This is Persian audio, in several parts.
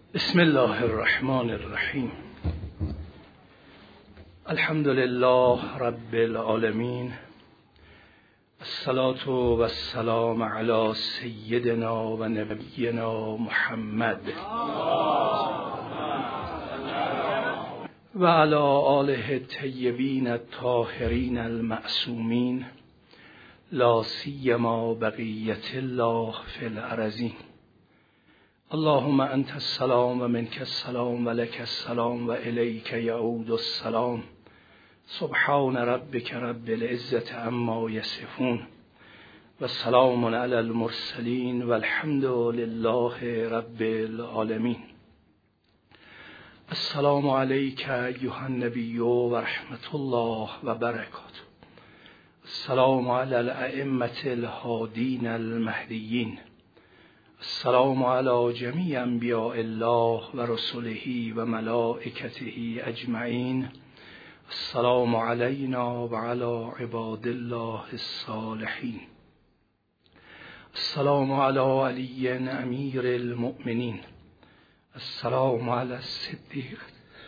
بسم الله الرحمن الرحیم. الحمد لله رب العالمین، الصلاة و السلام علی سیدنا و نبینا محمد و علی آله الطیبین الطاهرین المعصومین، لا سیما بقیة الله فی الارضین. اللهم انت السلام و منک السلام و لک السلام و الیک یعود السلام. سبحان ربک رب العزة عما یصفون و سلام علی المرسلین و الحمد لله رب العالمین. السلام علیک ایها النبی و رحمت الله و برکاته. السلام علی الائمة الهادین المهدیین. السلام علی جمیع انبیاء الله و رسله و ملائکته اجمعین. السلام علینا و علی عباد الله الصالحین. السلام علی علی امیر المؤمنین. السلام علی الصدیق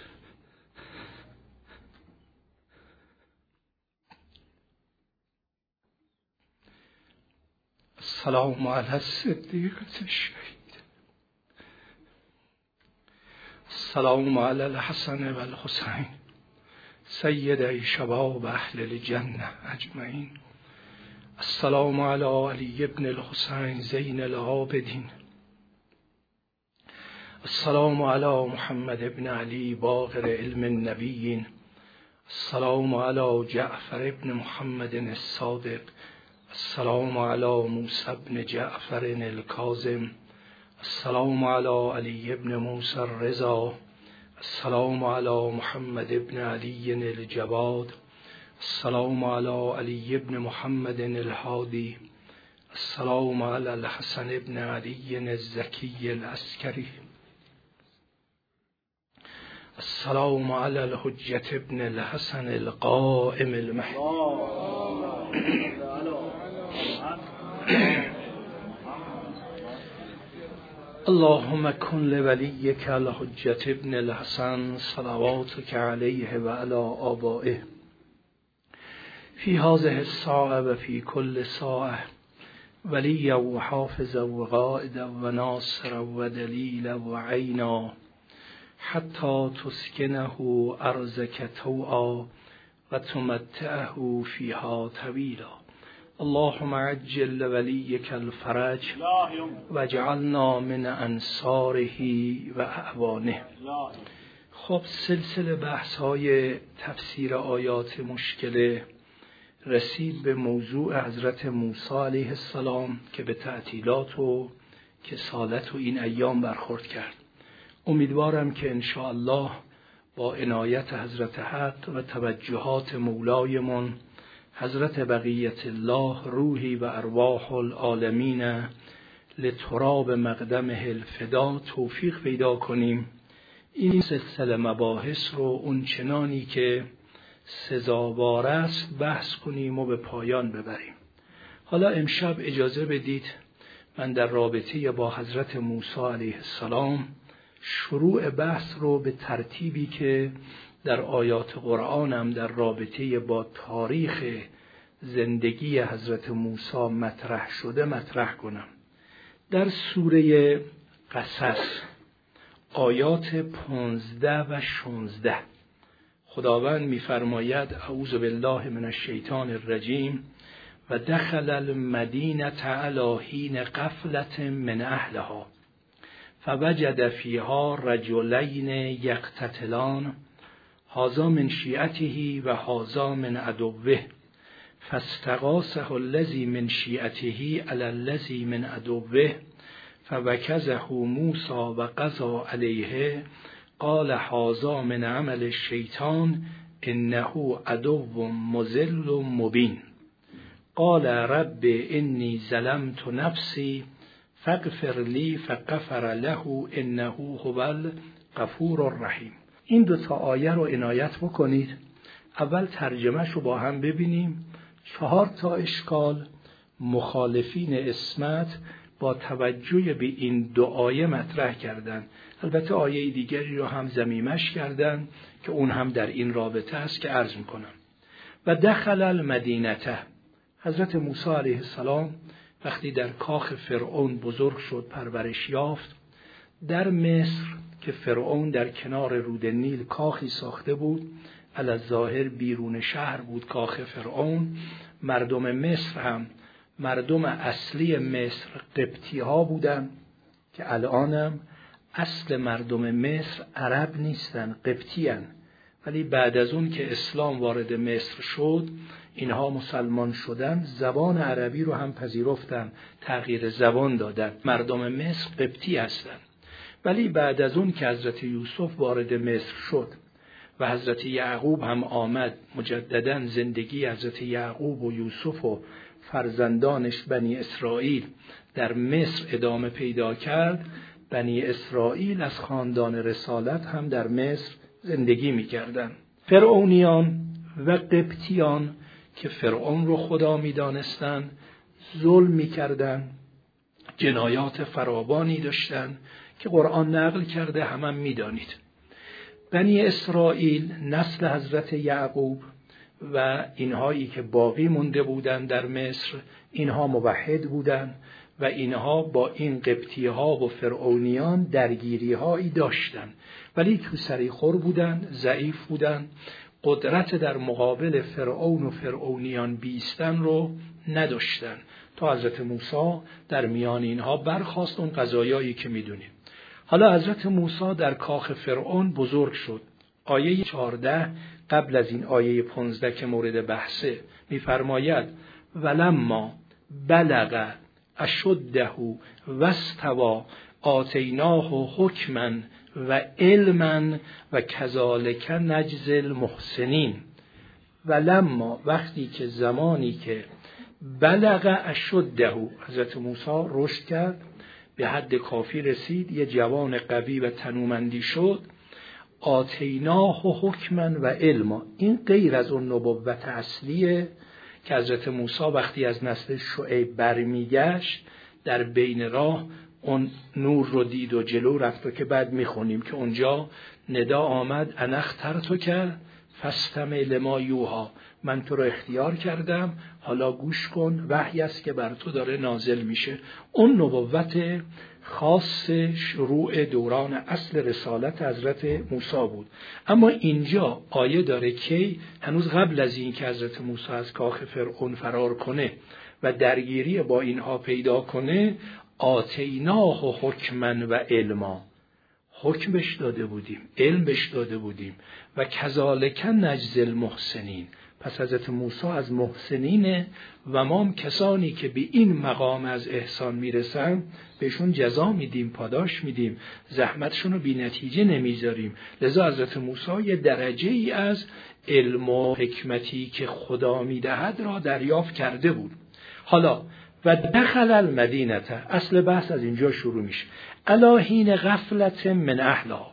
السلام علی الصدیقة الشهید. السلام علی الحسن و الحسین سیدی شباب اهل الجنة اجمعین. السلام علی علی ابن الحسین زین العابدین. السلام علی محمد ابن علی باقر علم النبیین. السلام علی جعفر ابن محمد الصادق. السلام علی موسی بن جعفر الکاظم. السلام علی علی ابن موسی الرضا. السلام علی محمد ابن علی الجواد. السلام علی علی ابن محمد الهادی. السلام علی الحسن ابن علی الزکی العسکری. السلام علی الحجة ابن الحسن القائم المهدی. اللهم کن لولیک الحجة ابن الحسن صلواتک علیه و علی آبائه فی هذه الساعة و فی کل ساعة ولیا و حافظا و قائدا و ناصرا و دلیلا و عینا حتی تسکنه ارضک طوعا و تمتعه فیها طویلا. اللهم عجل لولیک الفرج و اجعلنا من انصاره و اعوانه. خب سلسله بحث های تفسیر آیات مشکله رسید به موضوع حضرت موسی علیه السلام که به تعطیلات و کسالت و این ایام برخورد کرد. امیدوارم که انشاءالله با عنایت حضرت حق و توجهات مولایمون حضرت بقیت الله روحی و ارواح العالمین لتراب مقدمه الفدا توفیق پیدا کنیم این سلسله مباحث رو اون چنانی که سزاوار است بحث کنیم و به پایان ببریم. حالا امشب اجازه بدید من در رابطه با حضرت موسی علیه السلام شروع بحث رو به ترتیبی که در آیات قرآنم در رابطه با تاریخ زندگی حضرت موسی مطرح شده مطرح کنم. در سوره قصص آیات 15 و 16 خداوند می‌فرماید اعوذ بالله من الشیطان الرجیم و دخل المدینة علی حین غفلة من اهلها فوجد فیها رجلین یقتتلان هذا من شیعته و هذا من عدوه فاستغاثه الذی من شیعته علی الذی من عدوه فوکزه موسی و قضى علیه قال هذا من عمل الشیطان انه عدو مضل مبین. قال رب انی ظلمت نفسی فاغفر لی فغفر له انه هو الغفور الرحیم. این دو تا آیه رو عنایت بکنید. اول ترجمهش رو با هم ببینیم. 4 تا اشکال مخالفین عصمت با توجه به این دو آیه مطرح کردند. البته آیه دیگری رو هم ضمیمش کردند که اون هم در این رابطه است که عرض میکنم. و دخل المدینه، حضرت موسی علیه السلام وقتی در کاخ فرعون بزرگ شد، پرورش یافت، در مصر که فرعون در کنار رود نیل کاخی ساخته بود، علی الظاهر بیرون شهر بود کاخ فرعون، مردم مصر هم مردم اصلی مصر قبطی ها بودن که الانم اصل مردم مصر عرب نیستن، قبطی هن. ولی بعد از اون که اسلام وارد مصر شد، اینها مسلمان شدن، زبان عربی رو هم پذیرفتن، تغییر زبان دادن، مردم مصر قبطی هستن. ولی بعد از اون که حضرت یوسف وارد مصر شد و حضرت یعقوب هم آمد، مجددا زندگی حضرت یعقوب و یوسف و فرزندانش بنی اسرائیل در مصر ادامه پیدا کرد، بنی اسرائیل از خاندان رسالت هم در مصر زندگی می‌کردند. فرعونیان و قبطیان که فرعون رو خدا می‌دانستند، ظلم می‌کردند، جنایات فراوانی داشتند که قرآن نقل کرده، هم می‌دانید. بنی اسرائیل نسل حضرت یعقوب و اینهایی که باقی مونده بودند در مصر، اینها موحد بودند و اینها با این قبطی ها و فرعونیان درگیری هایی داشتند، ولی کوسری خور بودند، ضعیف بودند، قدرت در مقابل فرعون و فرعونیان بیستن رو نداشتند تا حضرت موسی در میان اینها برخاست، اون قضایایی که میدونیم. حالا حضرت موسی در کاخ فرعون بزرگ شد. آیه 14 قبل از این آیه 15 که مورد بحثه می‌فرماید ولما بلغ اشده و استوى آتیناه حکما و علما و کذالک نجزی المحسنین. ولما، وقتی که زمانی که بلغ اشده، حضرت موسی رشد کرد، به حد کافی رسید، یه جوان قوی و تنومندی شد، آتیناه حکما و علما. این غیر از اون نبوت اصلیه که حضرت موسی وقتی از نسل شعیب برمیگشت، در بین راه اون نور رو دید و جلو رفت و که بعد میخونیم که اونجا ندا آمد انا اخترتک فاستمع لما یوحی، من تو رو اختیار کردم، حالا گوش کن، وحی است که بر تو داره نازل میشه. اون نبوت خاص شروع دوران اصل رسالت حضرت موسی بود. اما اینجا آیه داره که هنوز قبل از این که حضرت موسی از کاخ فرعون فرار کنه و درگیری با اینها پیدا کنه، آتیناه حکما و علما، حکم بهش داده بودیم، علم بهش داده بودیم، و کذالک نجزی المحسنین. پس حضرت موسی از محسنینه و ما هم کسانی که به این مقام از احسان میرسن بهشون جزا میدیم، پاداش میدیم، زحمتشون رو بی نتیجه نمیذاریم. لذا حضرت موسی یه درجه ای از علم و حکمتی که خدا میدهد را دریافت کرده بود. حالا و دخل المدینه، اصل بحث از اینجا شروع میشه. الی حین غفلت من اهلها،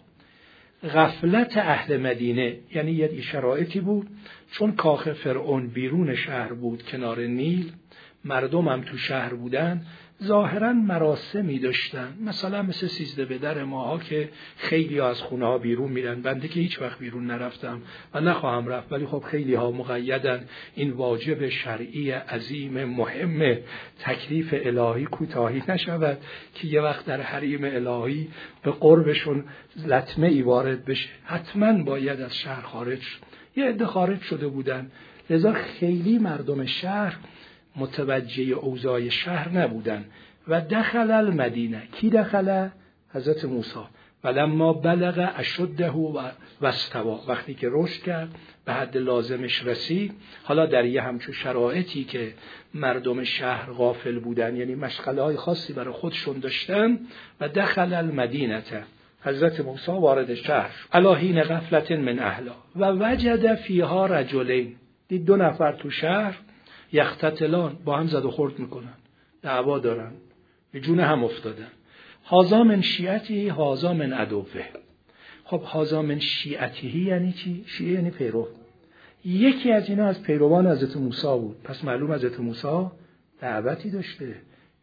غفلت اهل مدینه، یعنی یه شرایطی بود چون کاخ فرعون بیرون شهر بود، کنار نیل، مردم هم تو شهر بودن، ظاهرا مراسمی داشتن، مثلا مثل 13 بدر ماها که خیلی از خونه ها بیرون میرن. بنده که هیچ وقت بیرون نرفتم و نخواهم رفت، ولی خب خیلی ها مقیدن، این واجب شرعی عظیم مهم، تکلیف الهی کوتاهی نشود که یه وقت در حریم الهی به قربشون لطمه ای وارد بشه، حتما باید از شهر خارج شد. یه عده خارج شده بودن، لذا خیلی مردم شهر متوجه اوضاع شهر نبودن. و دخل المدینه، کی دخل؟ حضرت موسی. ولما بلغ اشده و استوى، وقتی که رشد کرد، به حد لازمش رسید. حالا در یه همچون شرایطی که مردم شهر غافل بودن، یعنی مشغله‌های خاصی برای خودشون داشتن، و دخل المدینه، حضرت موسی وارد شهر شد. الی حین غفلت من اهلها و وجد فیها رجلین، دید 2 نفر تو شهر یختتلان، با هم زد و خورد میکنن، دعوا دارن، به جون هم افتادن. هذا من شیعتی هذا من عدوه. خب هذا من شیعتی یعنی چی؟ شیعه یعنی پیرو. یکی از اینا از پیروان حضرت موسی بود، پس معلوم حضرت موسی دعوتی داشته،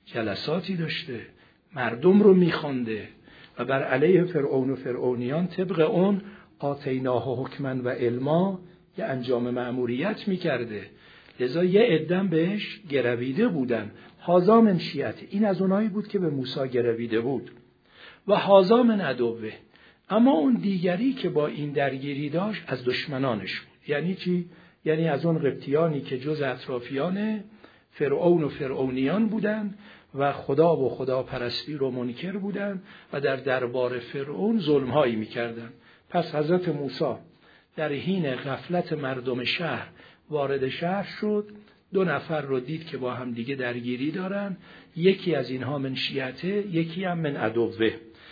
جلساتی داشته، مردم رو میخوانده و بر علیه فرعون و فرعونیان طبق اون آتیناه حکما و علما یه انجام مأموریت میکرده. لذا یه عده‌ام بهش گرویده بودن. هذا من شیعته، این از اونایی بود که به موسی گرویده بود. و هذا من عدوه، اما اون دیگری که با این درگیری داشت از دشمنانش بود. یعنی چی؟ یعنی از اون قبطیانی که جز اطرافیان فرعون و فرعونیان بودن و خدا و خداپرستی رو منکر بودن و در دربار فرعون ظلم‌هایی می‌کردن. پس حضرت موسی در حین غفلت مردم شهر وارد شهر شد، 2 نفر رو دید که با هم دیگه درگیری دارن، یکی از اینها من شیعته، یکی هم من عدوه.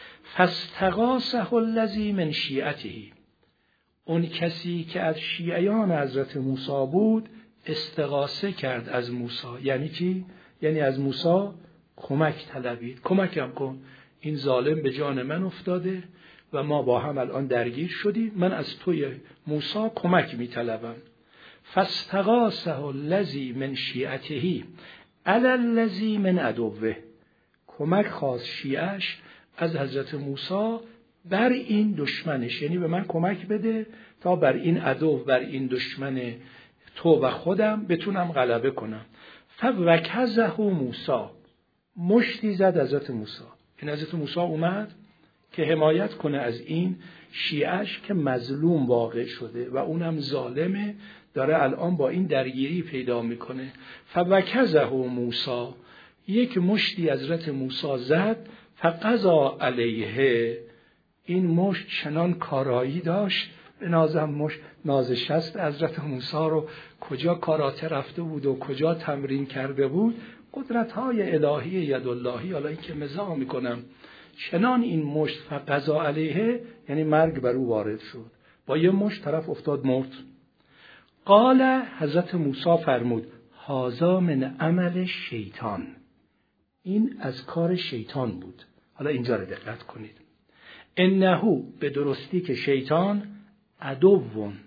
فاستغاثه الذی من شیعته، اون کسی که از شیعیان حضرت موسی بود استغاثه کرد از موسی. یعنی چی؟ یعنی از موسی کمک طلبید، کمکم کن، این ظالم به جان من افتاده و ما با هم الان درگیر شدیم، من از توی موسی کمک میطلبم. فاستغاثه الذی من شیعته علی الذی من عدوه، کمک خواست شیعش از حضرت موسی بر این دشمنش، یعنی به من کمک بده تا بر این عدو، بر این دشمن تو و خودم بتونم غلبه کنم. فوکزه موسی، مشتی زد حضرت موسی. این حضرت موسی اومد که حمایت کنه از این شیعش که مظلوم واقع شده و اونم ظالمه، داره الان با این درگیری پیدا میکنه. فوکزه موسی، یک مشتی حضرت موسی زد. فقضا علیه، این مشت چنان کارایی داشت، به نازم نازشست حضرت موسی رو کجا کاراته رفته بود و کجا تمرین کرده بود، قدرت‌های الهی یداللهی، حالا این که مزاح میکنم، چنان این مشت فقضا علیه یعنی مرگ بر او وارد شد، با یه مشت طرف افتاد مرد. قال، حضرت موسی فرمود هذا من عمل شیطان، این از کار شیطان بود. حالا اینجا رو دقت کنید، انه، به درستی که شیطان، عدو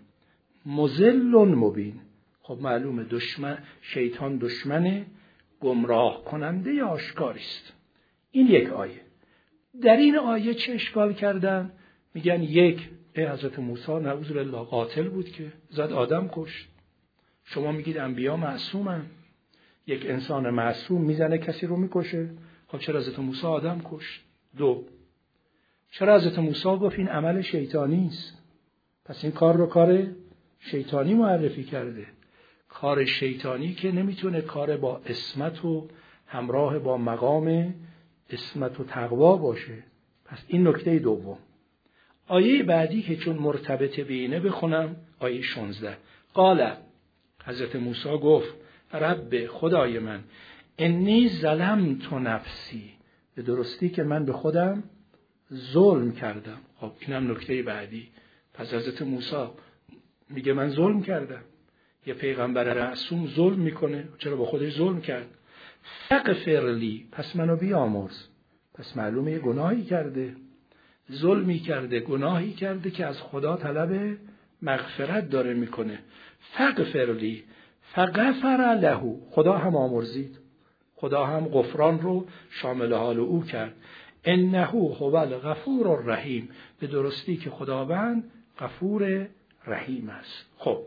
مضل مبین. خب معلومه شیطان دشمن گمراه کننده یا آشکاری است. این یک آیه. در این آیه چه اشکال کردن؟ میگن یک، حضرت موسی نعوذ بالله قاتل بود که زد آدم کشت. شما میگید انبیا معصومن، یک انسان معصوم میزنه کسی رو میکشه، خب چرا حضرت موسی آدم کشت؟ دو، چرا حضرت موسی گفت این عمل شیطانی است؟ پس این کار رو کار شیطانی معرفی کرده. کار شیطانی که نمیتونه کار با عصمت و همراه با مقام عصمت و تقوا باشه. پس این نکته دوم. آیه بعدی که چون مرتبط به اینه بخونم، آیه 16. قال، حضرت موسی گفت رب، خدای من، انی ظلمت نفسی، به درستی که من به خودم ظلم کردم. خب اینم نکته بعدی. پس حضرت موسی میگه من ظلم کردم. یه پیغمبر معصوم ظلم میکنه، چرا با خودش ظلم کرد؟ فغفر لی، پس منو بیامرز. پس معلومه یه گناهی کرده، ظلمی کرده، گناهی کرده که از خدا طلب مغفرت داره میکنه. فغفر لی، فغفر له، خدا هم آمرزید، خدا هم غفران رو شامل حال او کرد. انه هو الغفور الرحیم، به درستی که خداوند غفور رحیم است. خب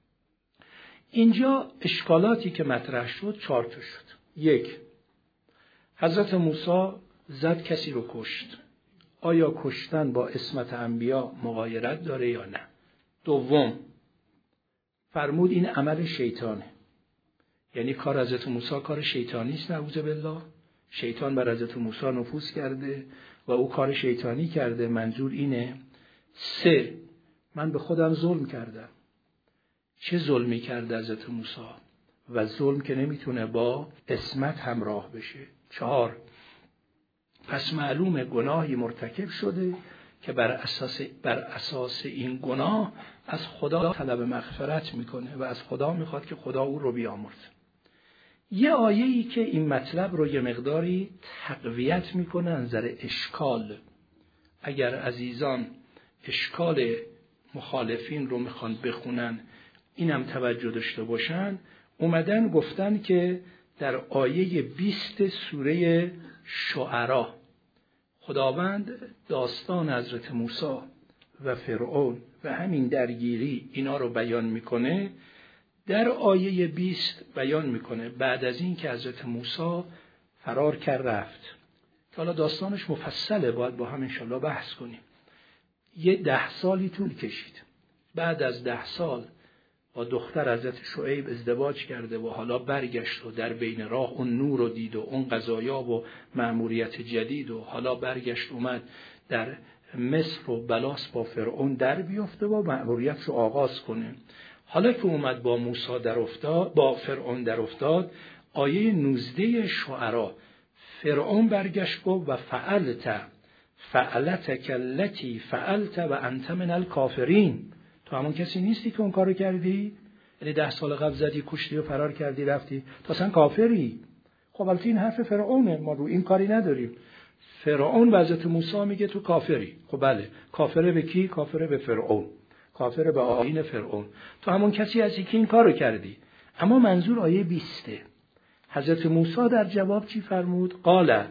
اینجا اشکالاتی که مطرح شد 4 تا شد. 1، حضرت موسی زد کسی رو کشت، آیا کشتن با عصمت انبیا مغایرت داره یا نه؟ 2، فرمود این عمل شیطانه، یعنی کار حضرت موسی کار شیطانی است، نعوذ بالله، شیطان بر حضرت موسی نفوذ کرده و او کار شیطانی کرده، منظور اینه. 3، من به خودم ظلم کردم. چه ظلمی کرده حضرت موسی؟ و ظلم که نمیتونه با عصمت همراه بشه. 4، پس معلومه گناهی مرتکب شده که بر اساس این گناه از خدا طلب مغفرت میکنه و از خدا میخواد که خدا او رو بیامرزه. یه آیه‌ای که این مطلب رو یه مقداری تقویت میکنه از نظر اشکال. اگر عزیزان اشکال مخالفین رو میخوان بخونن، اینم توجه داشته باشن، اومدن گفتن که در آیه 20 سوره شعرا خداوند داستان حضرت موسی و فرعون و همین درگیری اینا رو بیان میکنه. در آیه 20 بیان میکنه بعد از این که حضرت موسی فرار کرد رفت، که حالا داستانش مفصله، باید با هم انشالله بحث کنیم. 10 سالی طول کشید. بعد از 10 سال با دختر حضرت شعیب ازدواج کرده و حالا برگشت و در بین راه اون نور رو دید و اون قضایا و مأموریت جدید و حالا برگشت اومد در مصر و بلاس با فرعون در بیفته و مأموریت رو آغاز کنه. حالا که اومد با موسی در افتاد، با فرعون در افتاد، آیه 19 شعرا فرعون برگشت و فعلتک التی فعلت و انت من الکافرین. تو همون کسی نیستی که اون کارو کردی؟ یعنی 10 سال قبل زدی، کشتی و فرار کردی رفتی، تو اصلا کافری. خب البته این حرف فرعونه، ما رو این کاری نداریم. فرعون به حضرت موسی میگه تو کافری. خب بله، کافره به کی؟ کافره به فرعون، کافره به آیین فرعون. تو همون کسی هستی که این کارو کردی. اما منظور آیه 20. حضرت موسی در جواب چی فرمود؟ قال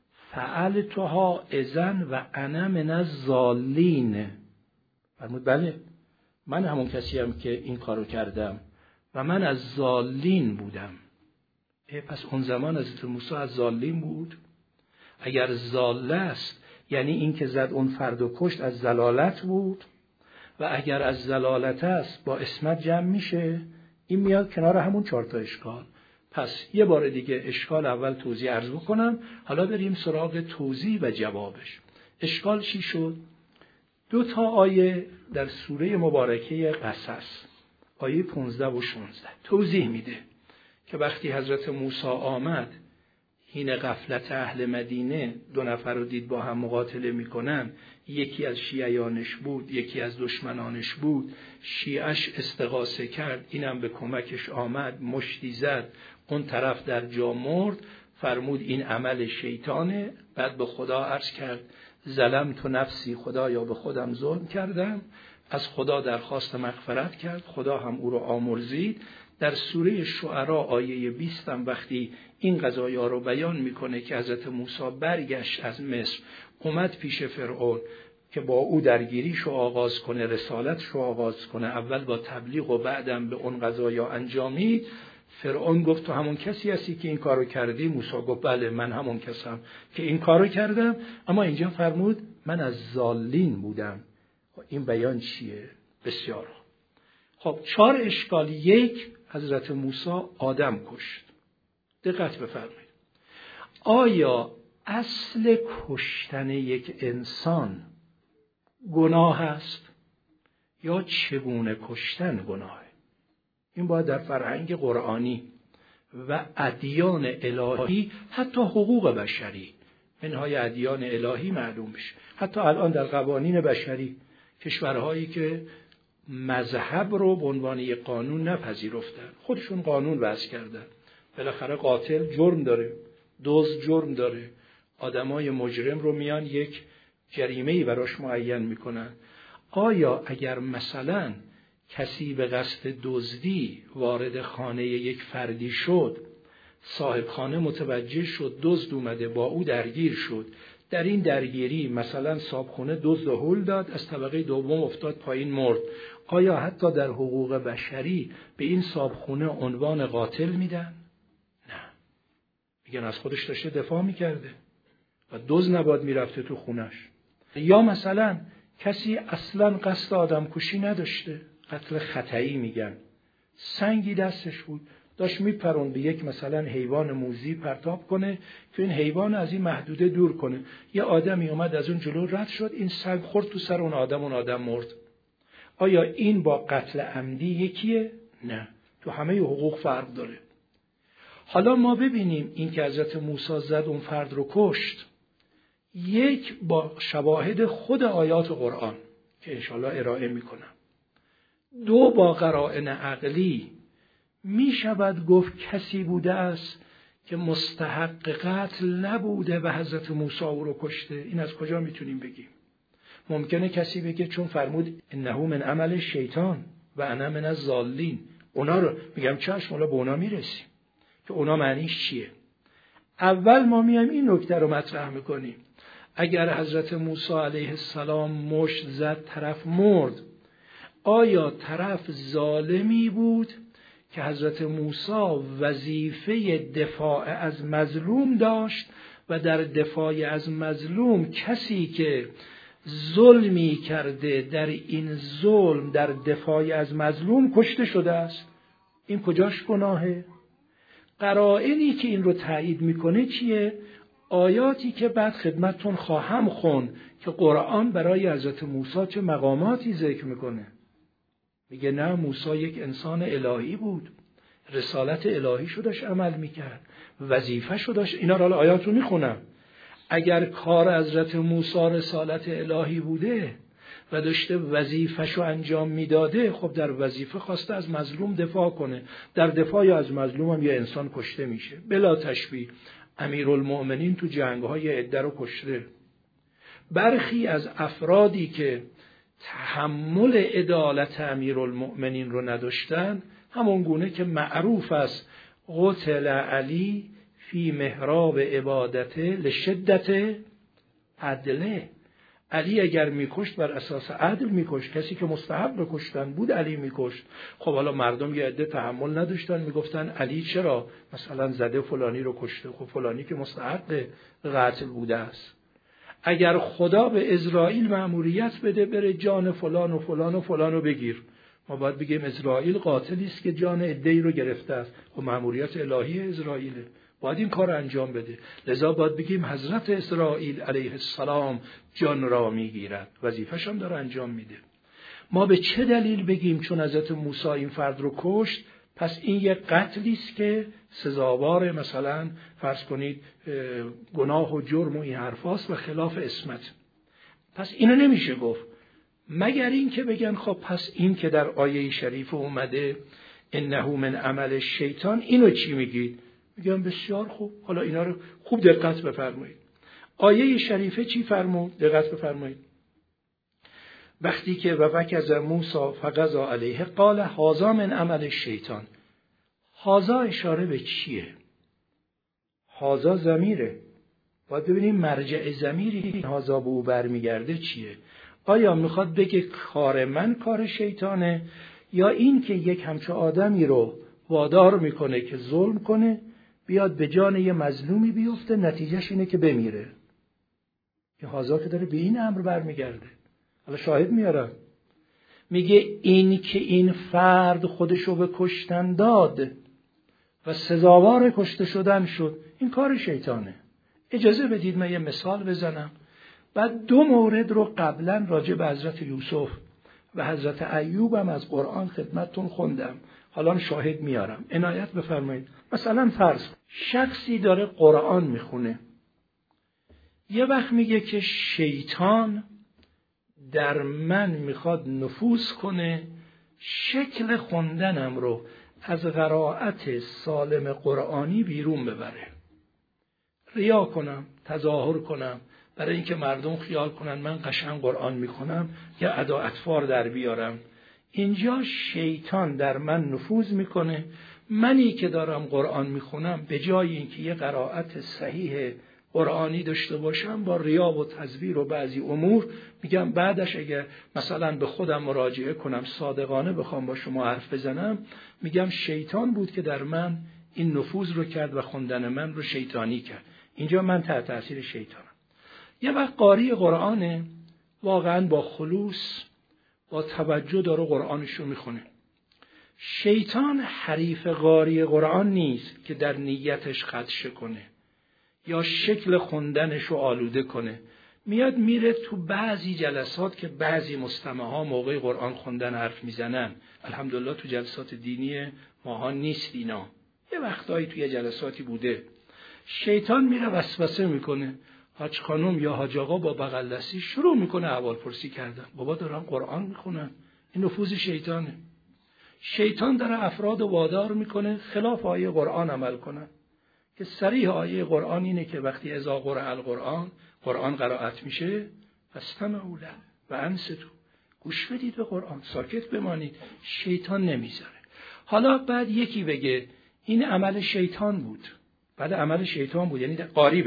فعلتها اذن و انا من الضالین. فرمود بله، من همون کسی هم که این کارو کردم و من از ضالین بودم. پس اون زمان حضرت موسی از ضالین بود؟ اگر ضال است یعنی این که زد اون فرد و کشت از ضلالت بود، و اگر از ضلالت است با اسمت جمع میشه. این میاد کنار همون 4 تا اشکال. پس یه بار دیگه اشکال اول توضیح عرض بکنم، حالا بریم سراغ توضیح و جوابش. اشکال چی شد؟ 2 تا آیه در سوره مبارکه قصص، آیه 15 و 16 توضیح میده که وقتی حضرت موسی آمد حین غفلت اهل مدینه 2 نفر رو دید با هم مقاتله میکنن، یکی از شیعیانش بود، یکی از دشمنانش بود. شیعش استغاثه کرد، اینم به کمکش آمد، مشتی زد، اون طرف در جا مرد. فرمود این عمل شیطانه. بعد به خدا عرض کرد ظلمت نفسی، خدایا به خودم ظلم کردم. از خدا درخواست مغفرت کرد، خدا هم او رو آمرزید. در سوره شعرا آیه 20 هم وقتی این قضایا رو بیان میکنه که حضرت موسی برگشت از مصر، اومد پیش فرعون که با او درگیریش رو آغاز کنه، رسالتش رو آغاز کنه، اول با تبلیغ و بعدم به اون قضایا انجامید. فرعون گفت تو همون کسی هستی که این کارو کردی؟ موسی گفت بله، من همون کسم که این کارو کردم. اما اینجا فرمود من از ضالین بودم. این بیان چیه؟ بسیار. خب 4 اشکال. 1، حضرت موسی آدم کشت. دقت بفرمایید. آیا اصل کشتن یک انسان گناه است یا چگونه کشتن گناهه؟ این باید در فرهنگ قرآنی و ادیان الهی، حتی حقوق بشری، منهای ادیان الهی معلوم بشه. حتی الان در قوانین بشری کشورهایی که مذهب رو به عنوان یک قانون نپذیرفتن، خودشون قانون وضع کردن. بالاخره قاتل جرم داره، دزد جرم داره، آدمای مجرم رو میان یک جریمه‌ای براش معین میکنن. آیا اگر مثلا کسی به قصد دزدی وارد خانه یک فردی شد، صاحب خانه متوجه شد دزد اومده، با او درگیر شد، در این درگیری مثلا صاحبخونه دزد و هول داد، از طبقه دوم افتاد پایین مرد، آیا حتی در حقوق بشری به این صاحبخونه عنوان قاتل میدن؟ نه، میگن از خودش داشته دفاع میکرده و دزد نباید میرفته تو خونش. یا مثلا کسی اصلا قصد آدم کشی نداشته، قتل خطایی میگن، سنگی دستش بود داشت میپرون به یک مثلا حیوان موذی پرتاب کنه که این حیوان از این محدوده دور کنه، یه آدمی اومد از اون جلو رد شد، این سنگ خورد تو سر اون آدم مرد. آیا این با قتل عمدی یکیه؟ نه، تو همه حقوق فرق داره. حالا ما ببینیم این که حضرت موسی زد اون فرد رو کشت، 1 با شواهد خود آیات قرآن که انشالله ارائه میکنم، 2 با قرائن عقلی می شود گفت کسی بوده است که مستحق قتل نبوده و حضرت موسی او رو کشته. این از کجا میتونیم بگیم؟ ممکنه کسی بگه چون فرمود انه من عمل شیطان و انا من الضالین، اونا رو میگم چشم، حالا به اونا میرسیم. که اونا معنیش چیه. اول ما میایم این نکته رو مطرح میکنیم. اگر حضرت موسی علیه السلام مشت زد طرف مرد، آیا طرف ظالمی بود که حضرت موسی وظیفه دفاع از مظلوم داشت و در دفاع از مظلوم کسی که ظلمی کرده در این ظلم در دفاع از مظلوم کشته شده است؟ این کجاش گناهه؟ قرائنی که این رو تایید میکنه چیه؟ آیاتی که بعد خدمتتون خواهم خوند که قرآن برای حضرت موسی چه مقاماتی ذکر میکنه. میگه نه، موسی یک انسان الهی بود، رسالت الهی شو داشت عمل میکرد، وظیفه شو داشت. اینا رو آیات رو میخونم. اگر کار حضرت موسی رسالت الهی بوده و داشته وظیفه‌شو انجام میداده، خب در وظیفه خواسته از مظلوم دفاع کنه. در دفاع از مظلوم هم یه انسان کشته میشه. بلا تشبیه امیرالمؤمنین تو جنگ‌های عده رو کشته. برخی از افرادی که تحمل عدالت امیرالمؤمنین رو نداشتن، همون گونه که معروف است قتل علی فی محراب عبادته لشدت عدله. علی اگر میکشت بر اساس عدل میکشت، کسی که مستحق بکشتن بود علی میکشت. خب حالا مردم یه عده تحمل نداشتن، میگفتن علی چرا مثلا زده فلانی رو کشته؟ خب فلانی که مستحق قتل بوده است. اگر خدا به اسرائیل مأموریت بده بره جان فلان و فلان و فلان رو بگیر، ما باید بگیم اسرائیل قاتلی است که جان عده‌ای رو گرفته است. خب مأموریت الهی اسرائیله، باید این کار انجام بده. لذا باید بگیم حضرت اسرائیل علیه السلام جان را میگیرد، وظیفه‌ش هم داره انجام میده. ما به چه دلیل بگیم چون حضرت موسی این فرد رو کشت پس این یک قتلی است که سزاوار مثلا فرض کنید گناه و جرم و این حرفاست و خلاف عصمت؟ پس اینو نمیشه گفت مگر این که بگن خب پس این که در آیه شریف اومده انه من عمل شیطان، اینو چی میگید؟ میگم بسیار خوب، حالا اینا رو خوب دقت بفرمایید. آیه شریفه چی فرمود؟ دقت بفرمایید. وقتی که وکز موسی فقضا علیه قال هذا من عمل شیطان. هذا اشاره به چیه؟ هذا ضمیره، باید ببینیم مرجع ضمیری که هذا به او برمیگرده چیه. آیا میخواد بگه کار من کار شیطانه، یا این که یک همچه آدمی رو وادار میکنه که ظلم کنه، بیاد به جان یه مظلومی بیفته، نتیجهش اینه که بمیره؟ که هذا که داره به این امر برمیگرده. حالا شاهد میارم، میگه این که این فرد خودشو به کشتن داد و سزاوار کشته شدن شد، این کار شیطانه. اجازه بدید من یه مثال بزنم. بعد دو مورد رو قبلا راجع به حضرت یوسف و حضرت ایوب هم از قرآن خدمتتون خوندم، حالا شاهد میارم، عنایت بفرمایید. مثلا فرض شخصی داره قرآن میخونه، یه وقت میگه که شیطان در من میخواد نفوذ کنه، شکل خوندنم رو از قرائت سالم قرآنی بیرون ببره، ریا کنم، تظاهر کنم، برای اینکه مردم خیال کنن من قشنگ قرآن میخونم، یا ادا اطفار در بیارم. اینجا شیطان در من نفوذ میکنه. منی که دارم قرآن میخونم به جای اینکه یه قرائت صحیح قرآنی داشته باشم، با ریا و تزویر و بعضی امور میگم بعدش اگه مثلا به خودم مراجعه کنم، صادقانه بخوام با شما حرف بزنم، میگم شیطان بود که در من این نفوذ رو کرد و خوندن من رو شیطانی کرد. اینجا من تحت تاثیر شیطانم. یه وقت قاری قرآنه، واقعا با خلوص با توجه داره قرآنشو میخونه. شیطان حریف قاری قرآن نیست که در نیتش خدشه کنه یا شکل خوندنشو آلوده کنه. میاد میره تو بعضی جلسات که بعضی مستمعها موقع قرآن خوندن حرف میزنن، الحمدلله تو جلسات دینی ماها نیست اینا، یه وقتایی توی جلساتی بوده، شیطان میره وسوسه میکنه، حاج خانم یا حاج آقا با بغل دستی شروع میکنه احوالپرسی کردن، بابا دارن قرآن میخونن. این نفوذ شیطانه. شیطان داره افراد وادار میکنه خلاف آیه قرآن عمل کنن، که صریح آیه قرآن اینه که وقتی اذا قرئ القرآن، قرآن قرائت میشه، فاستمعوا له و انصتوا، گوش بدید به قرآن، ساکت بمانید. شیطان نمیذاره. حالا بعد یکی بگه این عمل شیطان بود. بعد عمل شیطان بود، یعنی قاری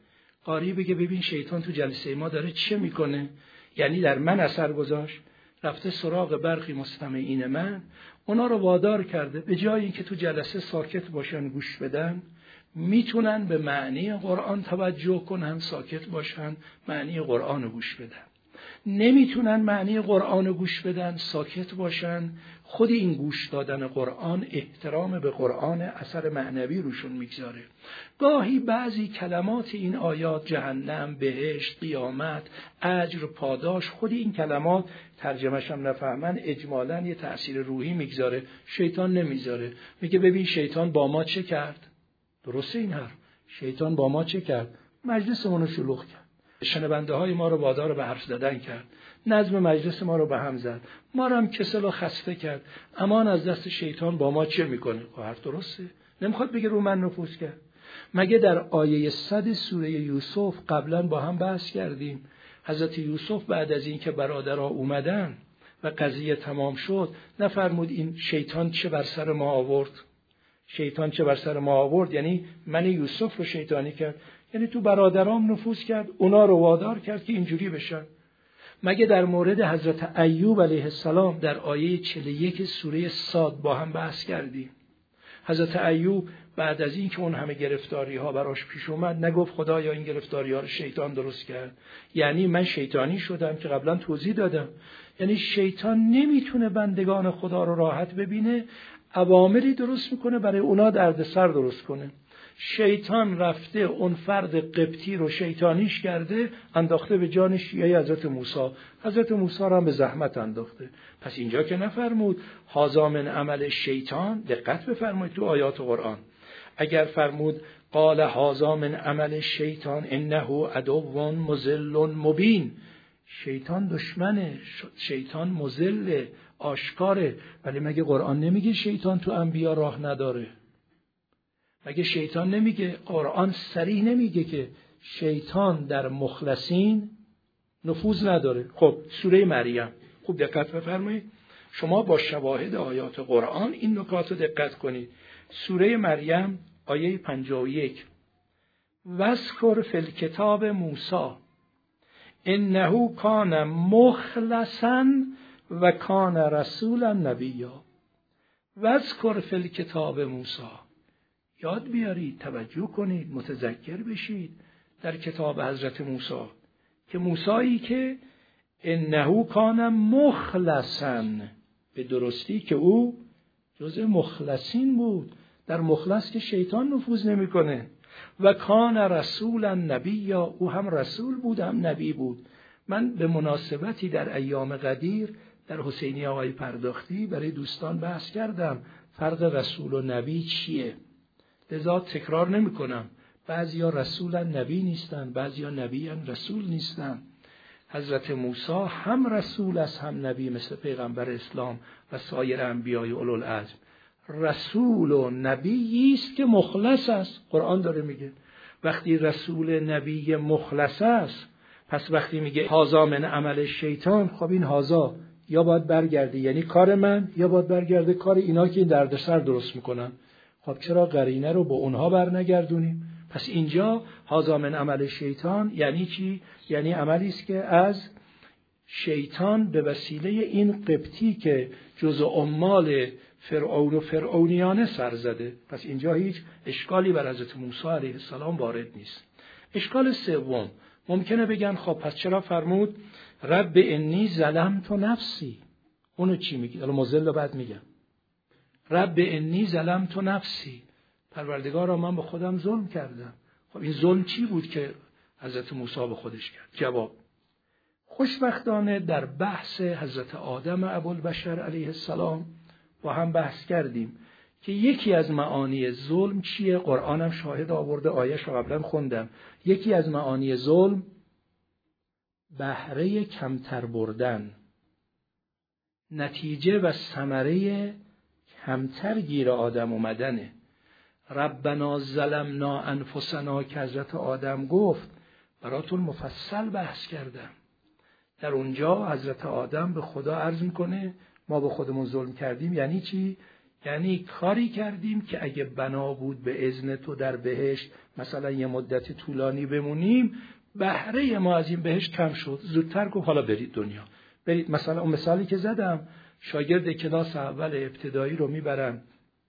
بگه ببین شیطان تو جلسه ما داره چه میکنه، یعنی در من اثر گذاشت، رفته سراغ برخی مستمعین من، اونا رو وادار کرده به جای اینکه تو جلسه ساکت باشن گوش بدن، میتونن به معنی قرآن توجه کنن، ساکت باشن، معنی قرآن رو گوش بدن. نمیتونن معنی قرآن رو گوش بدن، ساکت باشن. خود این گوش دادن قرآن احترام به قرآن، اثر معنوی روشون میگذاره. گاهی بعضی کلمات این آیات، جهنم، بهشت، قیامت، اجر، پاداش، خود این کلمات ترجمه‌ش هم نفهمن اجمالاً یه تأثیر روحی میگذاره. شیطان نمیذاره، میگه ببین شیطان با ما چه کرد. درسته این حرف؟ شیطان با ما چه کرد؟ مجلسمون رو شلوغ کرد، شنونده های ما رو وادار به حرف زدن کرد، نظم مجلس ما رو به هم زد، ما رو هم کسل و خسته کرد. امان از دست شیطان با ما چه میکنه؟ حرف درسته؟ نمیخواد بگه رو من نفوذ کرد. مگه در آیه 100 سوره یوسف قبلا با هم بحث کردیم، حضرت یوسف بعد از این که برادرها اومدن و قضیه تمام شد، نفرمود این شیطان چه بر سر ما آورد؟ شیطان چه بر سر ما آورد یعنی من یوسف رو شیطانی کرد، یعنی تو برادرام نفوذ کرد، اونا رو وادار کرد که اینجوری بشن. مگه در مورد حضرت ایوب علیه السلام در آیه 41 سوره صاد با هم بحث کردیم. حضرت ایوب بعد از این که اون همه گرفتاری ها براش پیش اومد، نگفت خدایا این گرفتاری ها رو شیطان درست کرد، یعنی من شیطانی شدم که قبلا توضیح دادم. یعنی شیطان نمیتونه بندگان خدا رو راحت ببینه، اوامری درست میکنه برای اونا دردسر درست کنه. شیطان رفته اون فرد قبطی رو شیطانیش کرده، انداخته به جان شیعه حضرت موسی. حضرت موسی رو هم به زحمت انداخته. پس اینجا که نفرمود هذا من عمل شیطان، دقت بفرمایید تو آیات قرآن. اگر فرمود قال هذا من عمل شیطان انه عدو مضل مبین، شیطان دشمنه، شیطان مضل آشکاره. ولی مگه قرآن نمیگه شیطان تو انبیا راه نداره؟ مگه شیطان نمیگه، قرآن صریح نمیگه که شیطان در مخلصین نفوذ نداره؟ خب سوره مریم خوب دقت بفرمایید، شما با شواهد آیات قرآن این نکات رو دقت کنید. سوره مریم آیه 51 واذکر فی الکتاب موسی انه کان مخلصا و کان رسولا نبیا. واذکر فی الکتاب موسی، یاد بیارید، توجه کنید، متذکر بشید در کتاب حضرت موسی، که موسایی که انه کان مخلصا، به درستی که او جزء مخلصین بود. در مخلص که شیطان نفوذ نمیکنه. و کان رسولا نبیا، او هم رسول بود هم نبی بود. من به مناسبتی در ایام قدیر در حسینی آقای پرداختی برای دوستان بحث کردم فرق رسول و نبی چیه، لذا تکرار نمی کنم. بعضیا رسولن نبی نیستن، بعضیا نبیان رسول نیستن. حضرت موسی هم رسول است هم نبی، مثل پیغمبر اسلام و سایر انبیای اولوالعزم. رسول و نبی است که مخلص است. قرآن داره میگه وقتی رسول نبی مخلص است، پس وقتی میگه هذا من عمل شیطان، خب این هذا یا باید برگرده یعنی کار من، یا باید برگرده کار اینا که این دردسر درست میکنن. خب چرا قرینه رو با اونها برنگردونیم؟ پس اینجا هذا من عمل شیطان یعنی چی؟ یعنی عملی است که از شیطان به وسیله این قبطی که جزء عمال فرعون و فرعونیانه سر زده. پس اینجا هیچ اشکالی بر حضرت موسی علیه السلام وارد نیست. اشکال سوم، ممکنه بگن خب پس چرا فرمود رب انی ظلمت نفسی؟ اونو چی میگه؟ الان مزل بعد میگم رب انی ظلمت نفسی، پروردگارا من به خودم ظلم کردم. خب این ظلم چی بود که حضرت موسی به خودش کرد؟ جواب، خوشبختانه در بحث حضرت آدم ابوالبشر علیه السلام با هم بحث کردیم که یکی از معانی ظلم چیه. قرآنم شاهد آورده، آیه‌اش رو قبلا خوندم. یکی از معانی ظلم بهره کمتر بردن، نتیجه و ثمره کمتر گیر آدم اومدنه. ربنا ظلمنا انفسنا که حضرت آدم گفت براتون مفصل بحث کردم. در اونجا حضرت آدم به خدا عرض میکنه ما به خودمون ظلم کردیم. یعنی چی؟ یعنی کاری کردیم که اگه بنا بود به اذن تو در بهشت مثلا یه مدت طولانی بمونیم، بهره ما از این بهشت کم شد، زودتر گفت حالا برید دنیا. برید مثلا اون مثالی که زدم، شاگرد کلاس اول ابتدایی رو میبرن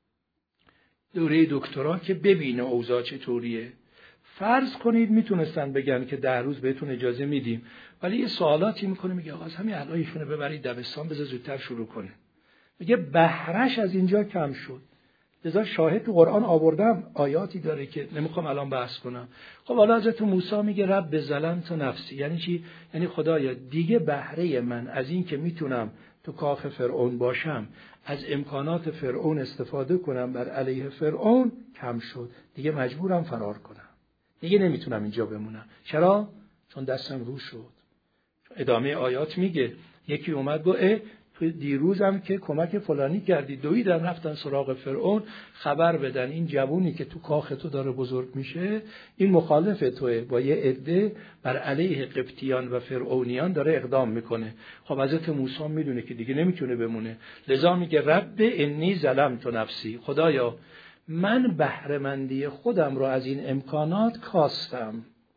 دوره دکترا که ببینه اوضاع چطوریه. فرض کنید میتونستن بگن که 10 روز بهتون اجازه میدیم، ولی یه سوالاتی میکنه، میگه آقا از همین الان ایشونو ببرید دبستان، بذار زودتر شروع کنه. میگه بهرهش از اینجا کم شد. لذا شاهد تو قرآن آوردم، آیاتی داره که نمیخوام الان بحث کنم. خب حالا حضرت موسی میگه رب ظلمت نفسی، یعنی چی؟ یعنی خدایا دیگه بهره من از این که میتونم تو کاخ فرعون باشم، از امکانات فرعون استفاده کنم بر علیه فرعون کم شد، دیگه مجبورم فرار کنم، دیگه نمیتونم اینجا بمونم. چرا؟ چون دستم رو شد. ادامه آیات میگه یکی اومد گفت تو دیروزم که کمک فلانی کردی، دویدن رفتن سراغ فرعون خبر بدن این جوونی که تو کاخ تو داره بزرگ میشه، این مخالف توه، با یه عده بر علیه قبطیان و فرعونیان داره اقدام میکنه. خب حضرت موسی میدونه که دیگه نمیتونه بمونه، لذا میگه رب انی ظلمت نفسی، خدایا من بهره‌مندی خودم رو از این امکانات کاستم،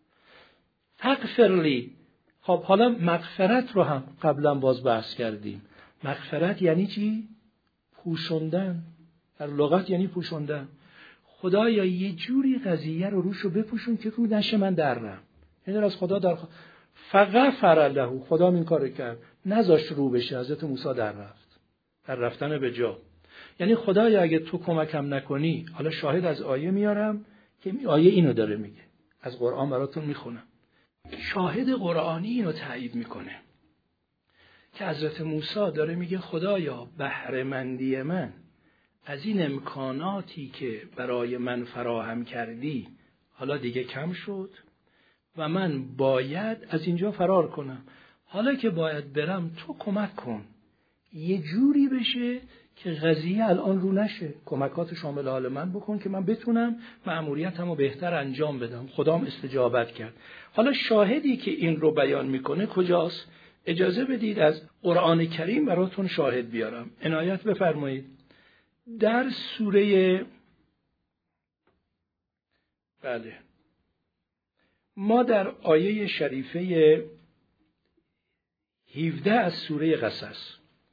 فاغفر لی. خب حالا مغفرت رو هم قبلا باز بحث کردیم. مغفرت یعنی چی؟ پوشوندن. در لغت یعنی پوشوندن. خدایا یه جوری قضیه رو روشو بپوشون که رو نشه من درم. یعنی از خدا در فغفر له، خدا این کارو کرد، نذاشت رو بشه. حضرت موسی در رفت، در رفتن به جا. یعنی خدایا اگه تو کمکم نکنی، حالا شاهد از آیه میارم که آیه اینو داره میگه، از قرآن براتون میخونم. شاهد قرآنی اینو تایید میکنه که حضرت موسی داره میگه خدایا بهره‌مندی من از این امکاناتی که برای من فراهم کردی حالا دیگه کم شد و من باید از اینجا فرار کنم. حالا که باید برم تو کمک کن، یه جوری بشه که قضیه الان رو نشه، کمکات شامل حال من بکن که من بتونم مأموریتمو بهتر انجام بدم. خدام استجابت کرد. حالا شاهدی که این رو بیان میکنه کجاست؟ اجازه بدید از قرآن کریم براتون شاهد بیارم. عنایت بفرمایید. در سوره ما در آیه شریفه 17 از سوره قصص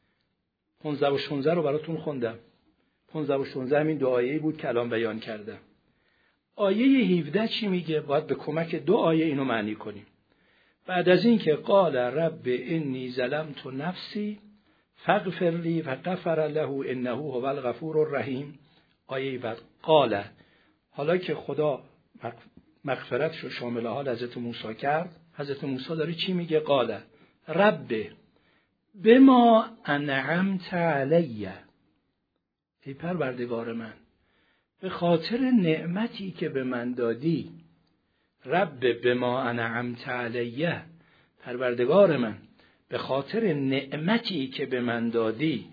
15 و 16 رو براتون خوندم. 15 و 16 همین دو آیه‌ای بود که الان بیان کردم. آیه 17 چی میگه؟ باید به کمک دو آیه اینو معنی کنیم. بعد از این که قال رب انی ظلمت نفسی فاغفر لی فغفر له انه هو الغفور الرحیم، آیه بعد قال، حالا که خدا مغفرتشو شامل حال حضرت موسی کرد، حضرت موسی داره چی میگه؟ قال رب بما انعمت علی، ای پروردگار من به خاطر نعمتی که به من دادی، رب بما انعمت علی، پروردگار من به خاطر نعمتی که به من دادی،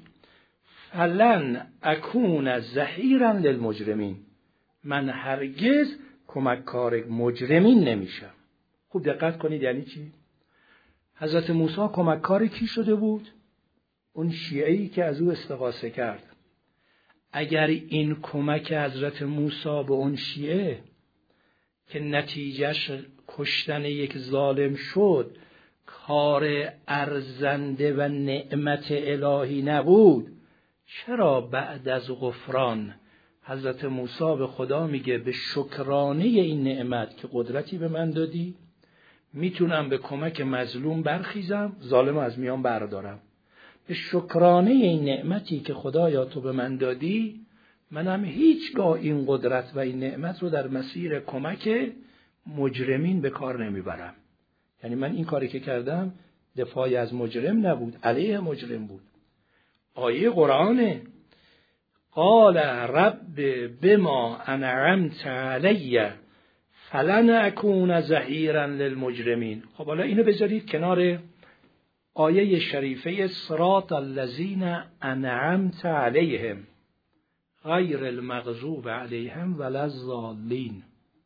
فلن اکون ظهیرا للمجرمین، من هرگز کمککار مجرمین نمیشم. خوب دقت کنید یعنی چی؟ حضرت موسی کمککار کی شده بود؟ اون شیعه‌ای که از او استغاثه کرد. اگر این کمک حضرت موسی به اون شیعه که نتیجهش کشتن یک ظالم شد، کار ارزنده و نعمت الهی نبود، چرا بعد از غفران حضرت موسی به خدا میگه به شکرانه این نعمت که قدرتی به من دادی میتونم به کمک مظلوم برخیزم، ظالم از میان بردارم. به شکرانه این نعمتی که خدایا تو به من دادی، منم هیچگاه این قدرت و این نعمت رو در مسیر کمک مجرمین به کار نمیبرم. یعنی من این کاری که کردم دفاعی از مجرم نبود، علیه مجرم بود. آیه قرآنه. قال رب بما انعمت علی فلن اکون ظهیرا للمجرمین. خب حالا اینو بذارید کنار آیه شریفه صراط الذین انعمت علیهم غیر المغضوب علیهم ولا الضالین.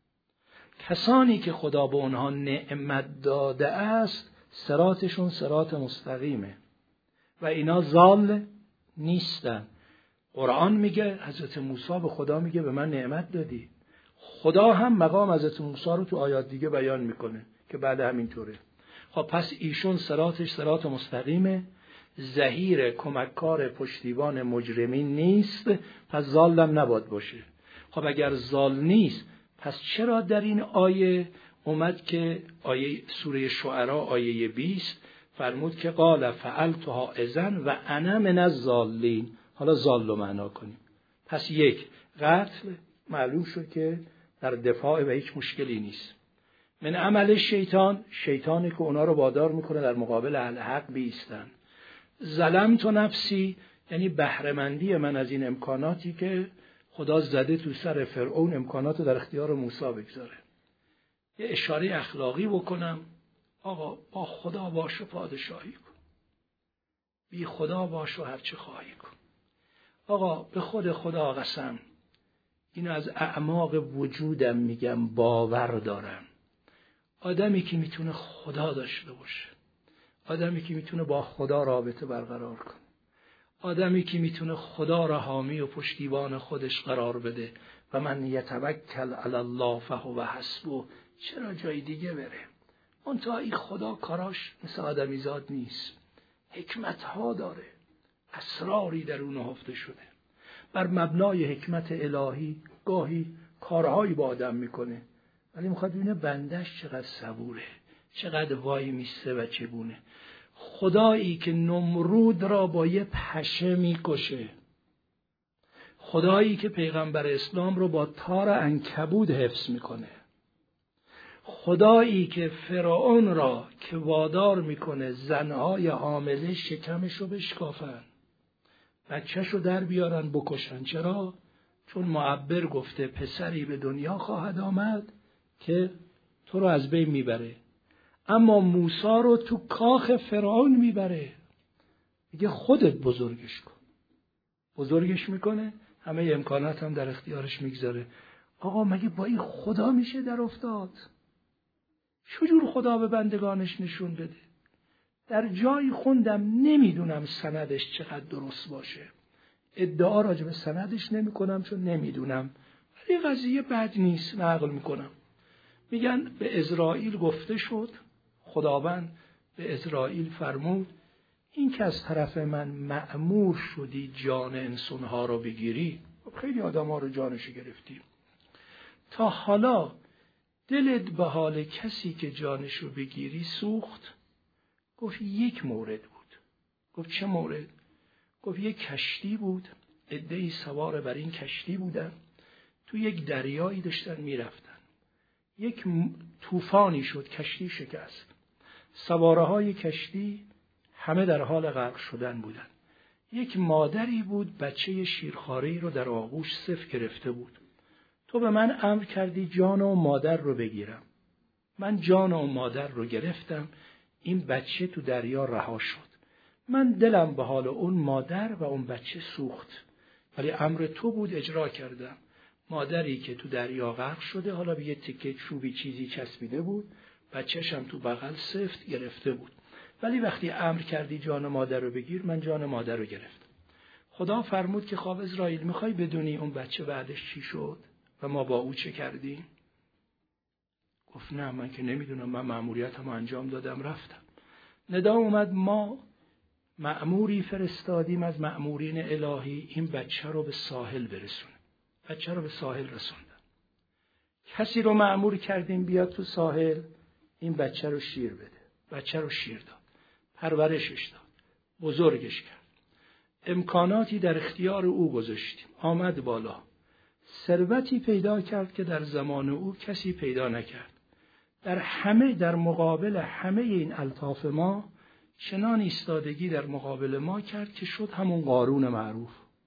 کسانی که خدا به اونها نعمت داده است صراطشون صراط مستقیمه و اینا ضال نیستن. قرآن میگه حضرت موسی به خدا میگه به من نعمت دادی. خدا هم مقام حضرت موسی رو تو آیات دیگه بیان میکنه که بعد همینطوره. خب پس ایشون صراطش صراط مستقیمه، ظهیر کمککار پشتیبان مجرمین نیست، پس ضالم نباید باشه. خب اگر ضال نیست پس چرا در این آیه اومد که آیه سوره شعراء آیه 20 فرمود که قال فعلتها اذن و انا من الضالین. حالا ضال رو معنا کنیم. پس یک، قتل معلوم شد که در دفاع و هیچ مشکلی نیست. من عمل شیطان، شیطانی که اونا رو وادار میکنه در مقابل الحق بیستن. ظلمت نفسی، یعنی بهره‌مندی من از این امکاناتی که خدا زده تو سر فرعون، امکانات رو در اختیار موسی بگذاره. یه اشاره اخلاقی بکنم، آقا با خدا باش و پادشاهی کن، بی خدا باش و هرچه خواهی کن. آقا به خود خدا قسم، اینو از اعماق وجودم میگم، باور دارم. آدمی که میتونه خدا داشته باشه، آدمی که میتونه با خدا رابطه برقرار کنه، آدمی که میتونه خدا را حامی و پشتیبان خودش قرار بده و من یتوکل علی الله فهو حسبه، چرا جای دیگه بره؟ منتها این خدا کاراش مثل آدمی زاد نیست، حکمتها داره، اسراری در اون نهفته شده. بر مبنای حکمت الهی گاهی کارهایی با آدم میکنه، ولی میخواد ببینه بندش چقدر صبوره، چقدر وای میسته و چگونه. خدایی که نمرود را با یه پشه میکشه، خدایی که پیغمبر اسلام رو با تار عنکبوت حفظ میکنه، خدایی که فرعون را که وادار میکنه زنهای حامله شکمش رو بشکافن، بچهش رو در بیارن بکشن. چرا؟ چون معبر گفته پسری به دنیا خواهد آمد که تو رو از بین میبره. اما موسی رو تو کاخ فرعون میبره، میگه خودت بزرگش کن. بزرگش میکنه، همه امکانات هم در اختیارش میگذاره. آقا مگه با این خدا میشه در افتاد؟ چجور خدا به بندگانش نشون بده؟ در جایی خوندم، نمیدونم سندش چقدر درست باشه، ادعا راجع به سندش نمی کنم چون نمیدونم، ولی قضیه بد نیست، نقل میکنم. میگن به اسرائیل گفته شد، خداوند به اسرائیل فرمود این که از طرف من مأمور شدی جان انسانها رو بگیری، خیلی آدم ها رو جانش گرفتی، تا حالا دلت به حال کسی که جانش رو بگیری سوخت؟ گفت یک مورد بود. گفت چه مورد؟ گفت یک کشتی بود، عده‌ای سوار بر این کشتی بودن، تو یک دریایی داشتن میرفتن، یک طوفانی شد، کشتی شکست، سواره های کشتی همه در حال غرق شدن بودن. یک مادری بود بچه شیرخواره‌ای رو در آغوش صف گرفته بود. تو به من امر کردی جان و مادر رو بگیرم، من جان و مادر رو گرفتم، این بچه تو دریا رها شد. من دلم به حال اون مادر و اون بچه سوخت، ولی امر تو بود اجرا کردم. مادری که تو دریا غرق شده، حالا به یه تکه چوبی چیزی چسبیده بود، بچه‌ش هم تو بغل سفت گرفته بود، ولی وقتی امر کردی جان مادر رو بگیر، من جان مادر رو گرفتم. خدا فرمود که خواب اسرائیل میخوای بدونی اون بچه بعدش چی شد و ما با او چه کردیم؟ گفت نه من که نمیدونم، من مأموریتمو انجام دادم رفتم. ندا اومد ما مأموری فرستادیم از مأمورین الهی این بچه رو به ساحل برسونه. بچه رو به ساحل رسوندن. کسی رو مأمور کردیم بیاد تو ساحل این بچه رو شیر بده. بچه رو شیر داد، پرورشش داد، بزرگش کرد، امکاناتی در اختیار او گذاشتیم، آمد بالا، ثروتی پیدا کرد که در زمان او کسی پیدا نکرد. در مقابل همه این الطاف ما چنان ایستادگی در مقابل ما کرد که شد همون قارون معروف.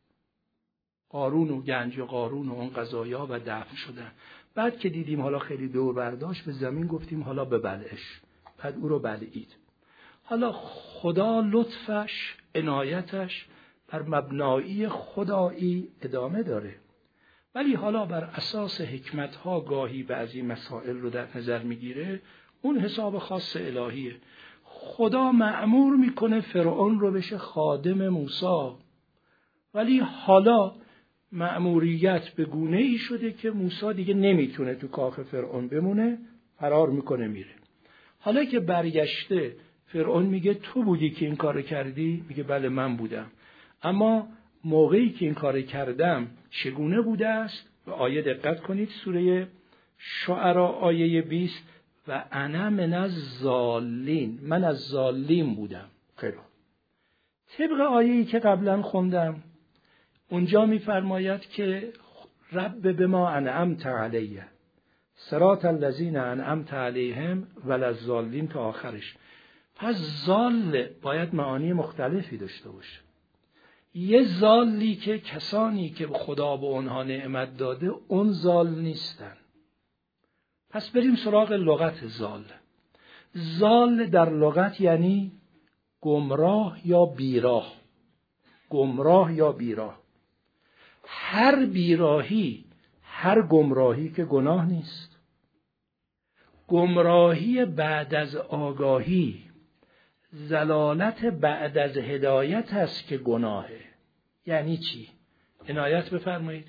قارون و گنج قارون و اون قضایا و دفن شدن. بعد که دیدیم حالا خیلی دور برداشت، به زمین گفتیم حالا به بلعش، بعد او رو بلعید. حالا خدا لطفش، عنایتش بر مبنایی خدایی ادامه داره، ولی حالا بر اساس حکمتها گاهی بعضی مسائل رو در نظر میگیره، اون حساب خاص الهیه. خدا مأمور میکنه فرعون رو بشه خادم موسی ولی حالا مأموریت به گونه ای شده که موسی دیگه نمیتونه تو کاخ فرعون بمونه، فرار میکنه میره. حالا که برگشته فرعون میگه تو بودی که این کارو کردی؟ میگه بله من بودم، اما موقعی که این کارو کردم چگونه بوده است؟ به آیه دقت کنید، سوره شعراء آیه 20 و انا من الضالین، من از ضالین بودم. خیلی طبق آیه‌ای که قبلا خوندم اونجا میفرماید که رب بما انعمت علیه صراط الذین انعمت علیهم وللضالین تا آخرش. پس ضال باید معانی مختلفی داشته باشه. یه ضالی که کسانی که خدا به اونها نعمت داده اون ضال نیستن. پس بریم سراغ لغت ضال. ضال در لغت یعنی گمراه یا بیراه. گمراه یا بیراه. هر بیراهی، هر گمراهی که گناه نیست. گمراهی بعد از آگاهی، ضلالت بعد از هدایت است که گناهه. یعنی چی؟ عنایت بفرمایید.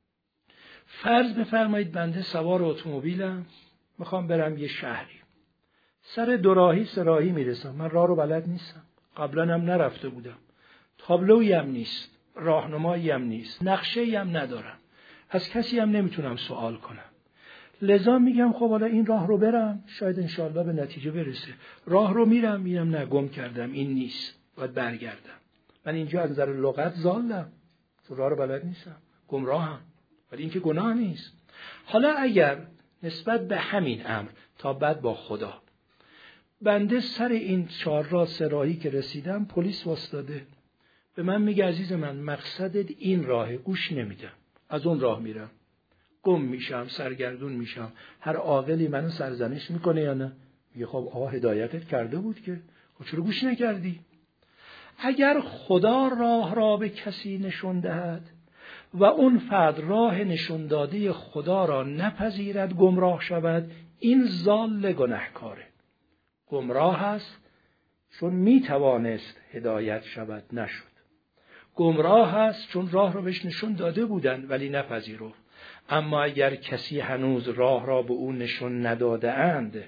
فرض بفرمایید بنده سوار اتومبیلم، میخوام برم یه شهری. سر دوراهی سراهی میرسم، من راه رو بلد نیستم، قبلا هم نرفته بودم، تابلویی هم نیست، راهنمایی هم نیست، نقشه‌ای هم ندارم، از کسی هم نمیتونم سوال کنم. لذا میگم خب حالا این راه رو برم، شاید انشالله به نتیجه برسه. راه رو میرم نه گم کردم، این نیست، باید برگردم. من اینجا از نظر لغت ضالم، چون راه رو بلد نیستم، گمراهم، ولی این که گناه نیست. حالا اگر نسبت به همین امر تا بعد با خدا، بنده سر این چهارراه سراهی که رسیدم، پلیس واسطاده به من میگه عزیز من مقصدت این راهه، گوش نمیدم، از اون راه میرم، گم میشم، سرگردون میشم. هر عاقلی منو سرزنش میکنه یا نه؟ میگه خب آقا هدایتت کرده بود که، خب چرا گوش نکردی؟ اگر خدا راه را به کسی نشون دهد و اون فرد راه نشون داده خدا را نپذیرد، گمراه شود، این ضال گناهکاره. گمراه است چون میتوانست هدایت شود، نشد. گمراه است چون راه را بهش نشون داده بودند ولی نپذیرفت. اما اگر کسی هنوز راه را به اون نشون نداده اند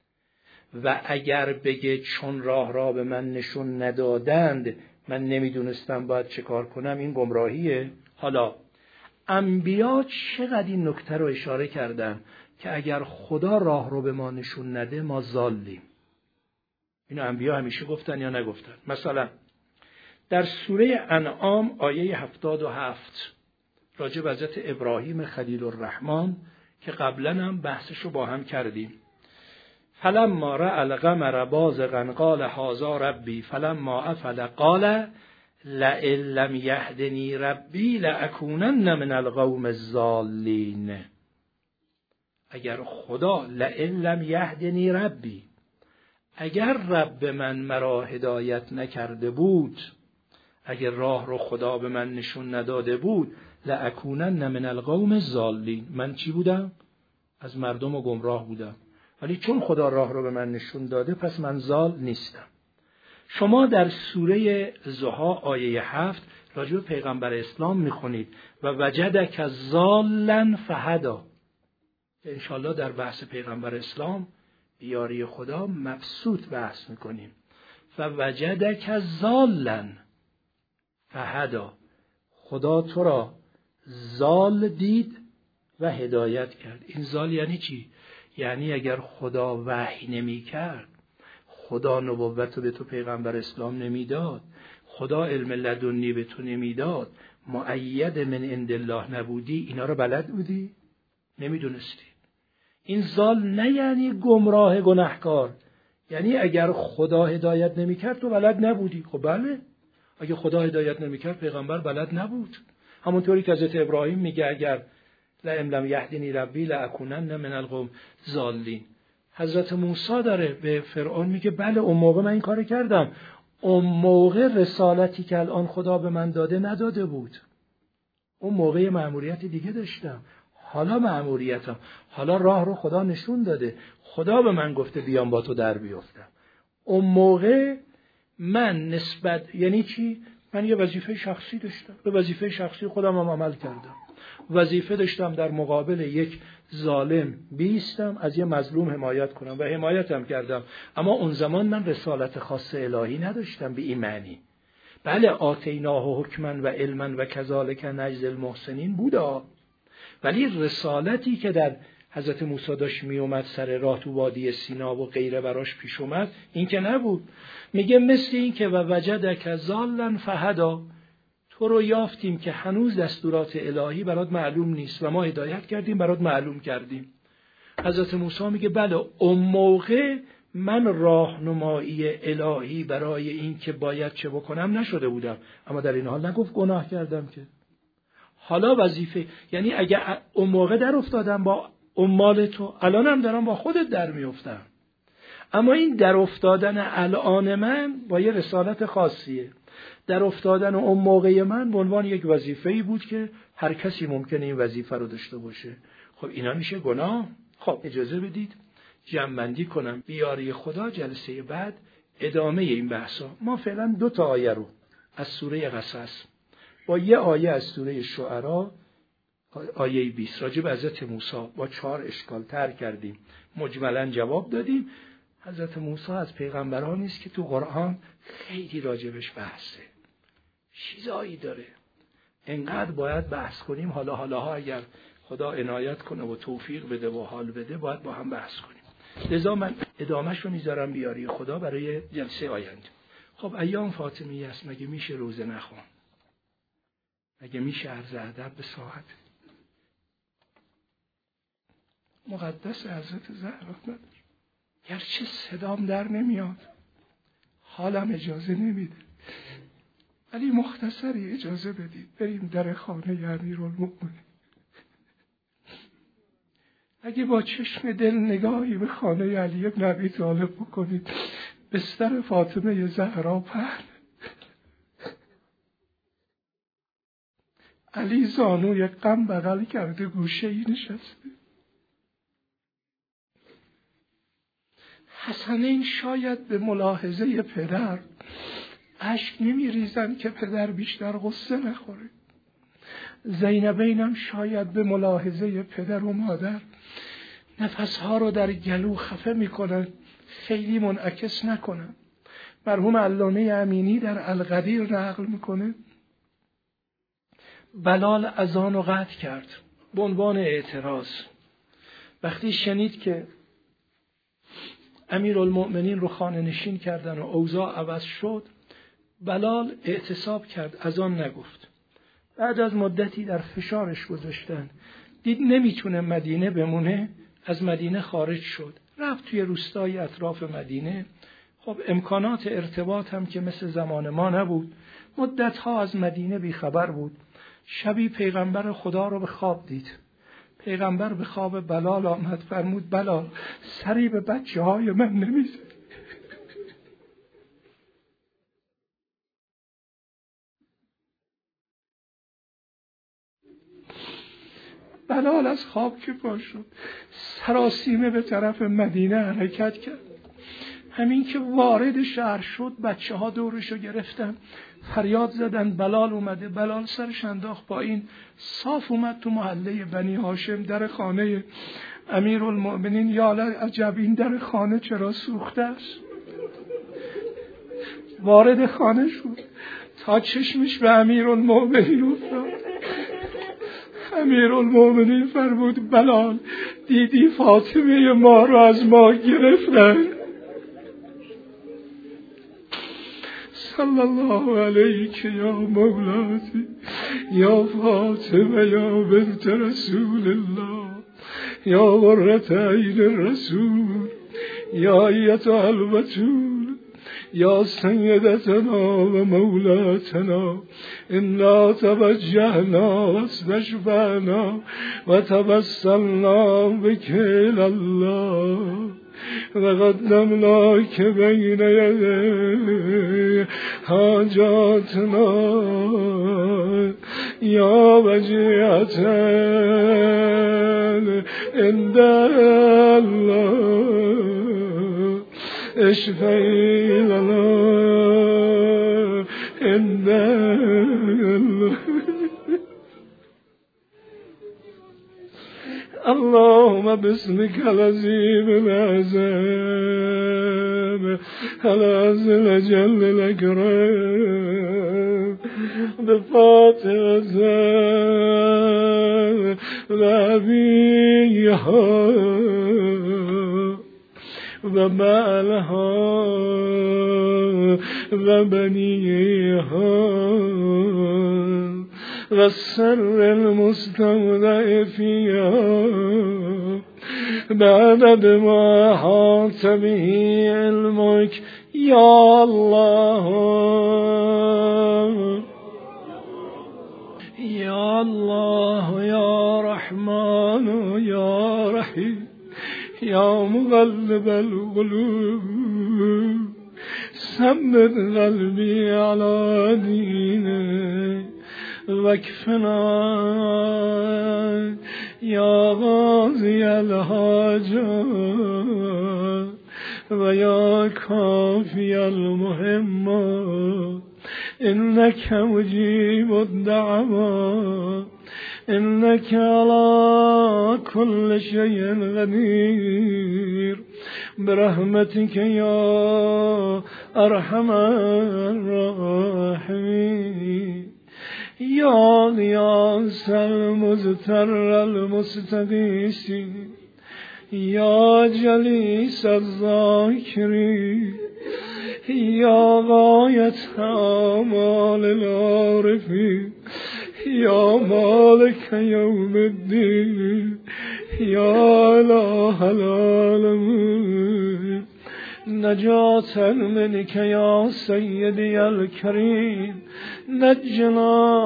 و اگر بگه چون راه را به من نشون ندادند من نمیدونستم باید چه کار کنم، این گمراهیه. حالا انبیا چقدر این نکته رو اشاره کردن که اگر خدا راه رو به ما نشون نده ما ضالیم. اینو انبیا همیشه گفتن یا نگفتن؟ مثلا در سوره انعام آیه 77 راجع به حضرت ابراهیم خلیل الرحمن که قبلا هم بحثش رو با هم کردیم. فلما رأى القمر بازغا قال هذا ربی فلما افل قال لئن لم یهدنی ربی لأکونن من القوم الضالین. اگر خدا لئن لم یهدنی ربی، اگر رب من مرا هدایت نکرده بود، اگر راه رو خدا به من نشون نداده بود، لأکونن من القوم الضالین، من چی بودم؟ از مردم و گمراه بودم. ولی چون خدا راه رو به من نشون داده پس من ضال نیستم. شما در سوره ضحی آیه 7 راجع به پیغمبر اسلام میخونید و وجدک ضالا فهدا. انشالله در بحث پیغمبر اسلام بیاری خدا مبسوط بحث میکنیم. فوجدک ضالا فهدا، خدا تو را ضال دید و هدایت کرد. این ضال یعنی چی؟ یعنی اگر خدا وحی نمی کرد، خدا نبوت رو به تو پیغمبر اسلام نمیداد، خدا علم لدنی به تو نمیداد، مؤید من عند الله نبودی، اینا رو بلد بودی؟ نمیدونستی. این ضال نه یعنی گمراه گناهکار، یعنی اگر خدا هدایت نمیکرد تو بلد نبودی. خب بله، اگه خدا هدایت نمیکرد پیغمبر بلد نبود. همونطوری که حضرت ابراهیم میگه اگر لئن لم یهدنی ربی لأکونن من القوم الضالین. حضرت موسی داره به فرعون میگه بله اون موقع من این کار کردم، اون موقع رسالتی که الان خدا به من داده نداده بود، اون موقع مأموریت دیگه داشتم، حالا مأموریتم، حالا راه رو خدا نشون داده، خدا به من گفته بیام با تو در بیافتم. اون موقع من نسبت، یعنی چی؟ من یه وظیفه شخصی داشتم، به وظیفه شخصی خودم هم عمل کردم. وظیفه داشتم در مقابل یک ظالم بیستم، از یه مظلوم حمایت کنم و حمایتم کردم. اما اون زمان من رسالت خاص الهی نداشتم به این معنی. بله آتیناه حکما و علما و کذالک نجزی المحسنین بودا، ولی رسالتی که در حضرت موسی داشت می اومد سر راه تو وادی سینا و غیره براش پیش اومد، این که نبود. میگه مثل این که و وجدک ضالا فهدا، تو رو یافتیم که هنوز دستورات الهی برات معلوم نیست و ما هدایت کردیم برات معلوم کردیم. حضرت موسی میگه بله اون موقع من راهنمایی الهی برای این که باید چه بکنم نشده بودم، اما در این حال نگفت گناه کردم که. حالا وظیفه، یعنی اگه اون موقع در افتادم با مال تو، الانم دارم با خودت در میافتم. اما این در افتادن الان من با یه رسالت خاصیه. در افتادن اون موقع من به عنوان یک وظیفه‌ای بود که هر کسی ممکنه این وظیفه رو داشته باشه. خب اینا میشه گناه. خب اجازه بدید جمع‌بندی کنم. بیاری خدا جلسه بعد ادامه این بحثا. ما فعلا 2 آیه رو از سوره قصص با یه آیه از سوره شعرا آیه 20 راجع به حضرت موسی با 4 اشکال تر کردیم. مجملاً جواب دادیم. حضرت موسی از پیغمبران است که تو قرآن خیلی راجبش بحثه. چیزایی داره. انقدر باید بحث کنیم. حالا اگر خدا عنایت کنه و توفیق بده و حال بده باید با هم بحث کنیم. لذا من ادامهش رو میذارم بیاری خدا برای جلسه آینده. خب ایام فاطمی است، مگه میشه روزه نخوان؟ مگه میشه عرض ادب به ساعت مقدس حضرت زهرا نداره؟ گرچه صدام در نمیاد، حالم اجازه نمیده، ولی مختصری اجازه بدید بریم در خانه امیرالمؤمنین. اگه با چشم دل نگاهی به خانه علی بن ابی طالب بکنید، بستر فاطمه زهرا پهن، علی زانوی غم بغل کرده گوشه‌ای نشسته. حسنین شاید به ملاحظه پدر اشک نمی ریزن که پدر بیشتر غصه نخوره. زینبین هم شاید به ملاحظه پدر و مادر نفسها رو در گلو خفه می کنن، خیلی منعکس نکنن. مرحوم علامه امینی در القدیر نقل میکنه بلال اذان رو قطع کرد به عنوان اعتراض. وقتی شنید که امیرالمؤمنین رو خانه نشین کردن و اوضاع عوض شد، بلال اعتصاب کرد، اذان نگفت. بعد از مدتی در فشارش گذاشتن، دید نمیتونه مدینه بمونه، از مدینه خارج شد، رفت توی روستای اطراف مدینه. خب امکانات ارتباط هم که مثل زمان ما نبود، مدتها از مدینه بیخبر بود. شبی پیغمبر خدا رو به خواب دید. پیغمبر به خواب بلال آمد، فرمود بلال سری به بچه های من نمیزه. بلال از خواب که پا شد، سراسیمه به طرف مدینه حرکت کرد. همین که وارد شهر شد، بچه ها دورشو گرفتن، فریاد زدن بلال اومده. بلال سرش انداخت پایین، صاف اومد تو محله بنی هاشم، در خانه امیرالمؤمنین. یا عجب این در خانه چرا سوخته است؟ وارد خانه شد، تا چشمش به امیرالمؤمنین افتاد. امیرالمؤمنین فرمود بلال دیدی فاطمه ما رو از ما گرفتن؟ صلی الله علیک یا مولاتی یا فاطمه یا بنت رسول الله یا قرة عین الرسول یا ایتها البتول یا سیدتنا و مولاتنا انا توجهنا و استشفعنا و توسلنا بک الی الله و قدمناک بین یدی حاجاتنا یا وجیهة عند الله اشفعی لنا اللهم باسمك العظيم العظيم العزيز الجل الأكرم بفاتحة وأبيها ومالها وبنيها والسر المستودع فيها بعدد ما أحاط به علمك يا الله يا الله يا رحمن يا رحيم يا مغلب القلوب ثبت قلبي على دينك واكفنا يا غازي الحاجات ويا كافي المهمات إنك مجيب الدعوات إنك على كل شيء قدير برحمتك يا أرحم الراحمين يا غياث المزتر المستغيث يا جليس الذاكرين يا غاية آمال العارفين يا مالك يوم الدين يا إله العالمين نجاة منك يا سيدي الكريم نجنا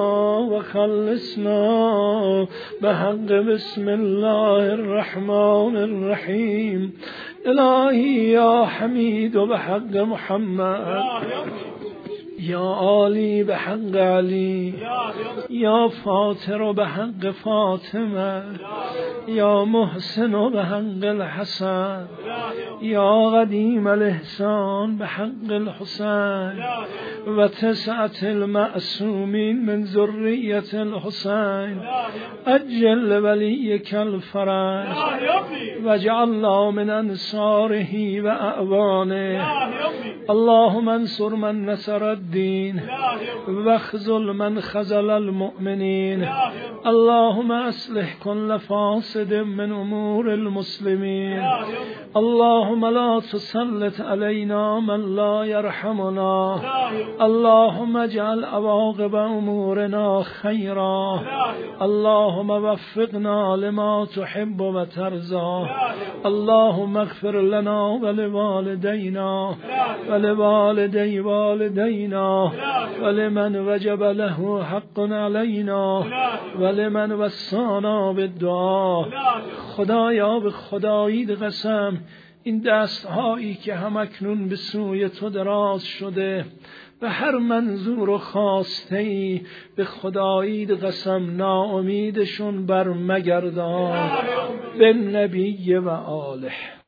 وخلصنا بحق بسم الله الرحمن الرحيم إلهي يا حميد بحق محمد يا عالي بحق علي يا فاطر بحق فاطمة يا محسن بحق الحسن يا قديم الإحسان بحق الحسين وتسعة المأسومين من ذرية الحسين أجل وليك الفرج واجعلنا من أنصاره وأعوانه اللهم انصر من نصر الدين واخذل من خذل المؤمنين اللهم أصلح كل فاسد من أمور المسلمين اللهم لا تسلط علينا من لا يرحمنا اللهم اجعل عواقب أمورنا خيرا اللهم وفقنا لما تحب وترضى اللهم اغفر لنا ولوالدينا ولوالدي والدينا ولمن وجب له حق علينا ولمن وصانا بالدعا خدایا به خداییت قسم این دستهایی که همکنون به سوی تو دراز شده به هر منظور و خواسته‌ای به خداییت قسم ناامیدشون بر مگردان به نبی و آله.